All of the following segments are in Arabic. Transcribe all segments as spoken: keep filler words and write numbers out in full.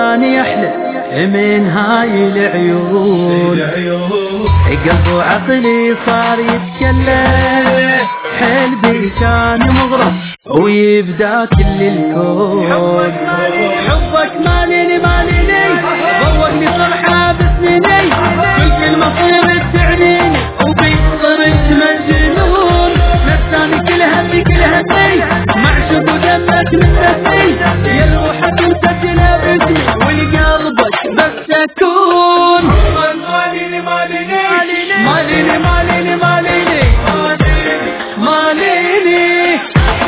كان يحلى من هاي العيون، قلبي وعقلي صار يتكلم، حلبي كان مغرم ويبدا كل الكون. حبك ماليني ماليني ضوقني صرحة بسنيني، كل المصير تعنيني وبيصرت مجنون، نساني كل همي كل همي معشوق ودمك متسي، يا روحك انت تلابسني ولقلبك بس اكون. ماليني ماليني ماليني ماليني ماليني ماليني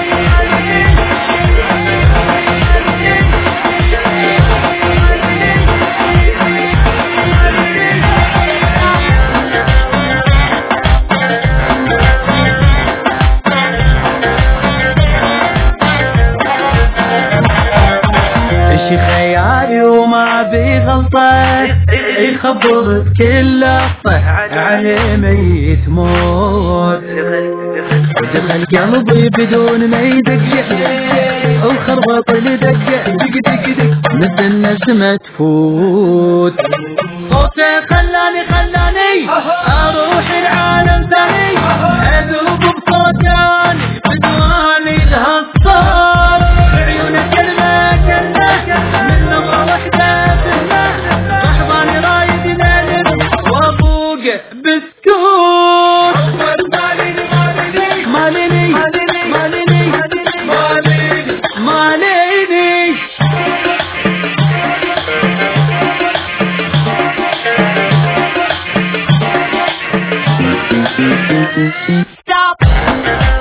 خيالي وما بي غلطة، يخبر بكل لطة عليه ميت موت، دخل قلبي بدون ما يدق وخربط لدق دق دق دق مثل نسمة تفوت. صوته خلاني خلاني اروح العالم ثاني، اذوب بصوت ثاني بدواني لهالصوت، بعيونه كلمة كلمة من نظرة وحدة فهمة، صحباني رايد ينادي وابوق بسكوت. ماليني ماليني ماليني ماليني ماليني Stop!